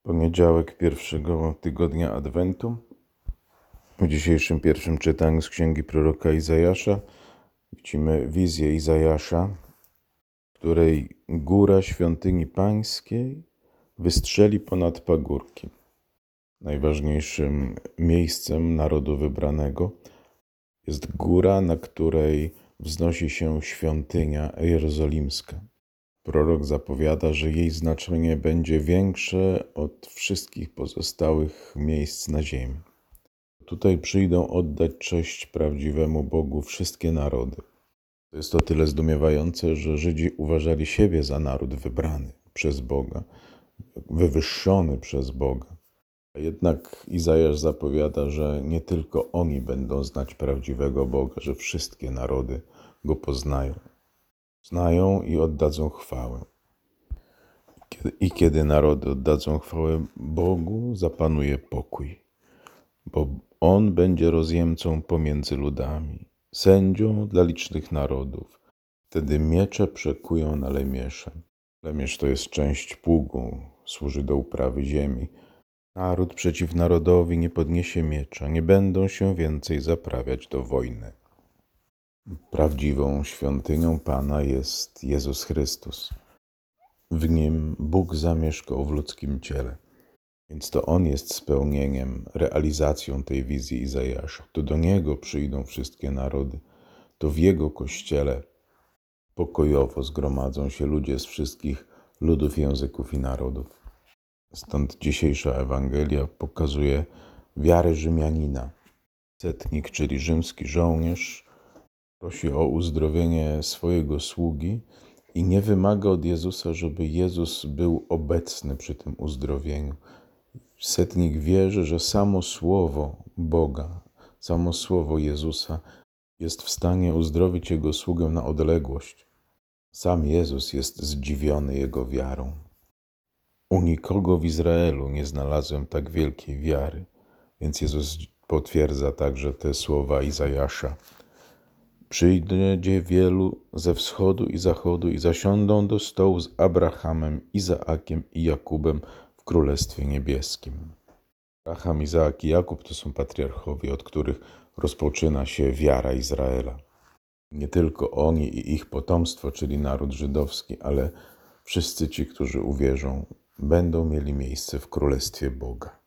Poniedziałek pierwszego tygodnia Adwentu. W dzisiejszym pierwszym czytaniu z księgi proroka Izajasza widzimy wizję Izajasza, w której góra świątyni pańskiej wystrzeli ponad pagórki. Najważniejszym miejscem narodu wybranego jest góra, na której wznosi się świątynia jerozolimska. Prorok zapowiada, że jej znaczenie będzie większe od wszystkich pozostałych miejsc na ziemi. Tutaj przyjdą oddać cześć prawdziwemu Bogu wszystkie narody. To jest o tyle zdumiewające, że Żydzi uważali siebie za naród wybrany przez Boga, wywyższony przez Boga. A jednak Izajasz zapowiada, że nie tylko oni będą znać prawdziwego Boga, że wszystkie narody Go poznają. Znają i oddadzą chwałę. I kiedy narody oddadzą chwałę Bogu, zapanuje pokój, bo On będzie rozjemcą pomiędzy ludami, sędzią dla licznych narodów. Wtedy miecze przekują na lemiesze. Lemierz to jest część pługu, służy do uprawy ziemi. Naród przeciw narodowi nie podniesie miecza, nie będą się więcej zaprawiać do wojny. Prawdziwą świątynią Pana jest Jezus Chrystus. W Nim Bóg zamieszkał w ludzkim ciele. Więc to On jest spełnieniem, realizacją tej wizji Izajasza. To do Niego przyjdą wszystkie narody. To w Jego Kościele pokojowo zgromadzą się ludzie z wszystkich ludów, języków i narodów. Stąd dzisiejsza Ewangelia pokazuje wiarę Rzymianina. Setnik, czyli rzymski żołnierz, prosi o uzdrowienie swojego sługi i nie wymaga od Jezusa, żeby Jezus był obecny przy tym uzdrowieniu. Setnik wierzy, że samo słowo Boga, samo słowo Jezusa jest w stanie uzdrowić jego sługę na odległość. Sam Jezus jest zdziwiony jego wiarą. U nikogo w Izraelu nie znalazłem tak wielkiej wiary, więc Jezus potwierdza także te słowa Izajasza. Przyjdzie wielu ze wschodu i zachodu i zasiądą do stołu z Abrahamem, Izaakiem i Jakubem w Królestwie Niebieskim. Abraham, Izaak i Jakub to są patriarchowie, od których rozpoczyna się wiara Izraela. Nie tylko oni i ich potomstwo, czyli naród żydowski, ale wszyscy ci, którzy uwierzą, będą mieli miejsce w Królestwie Boga.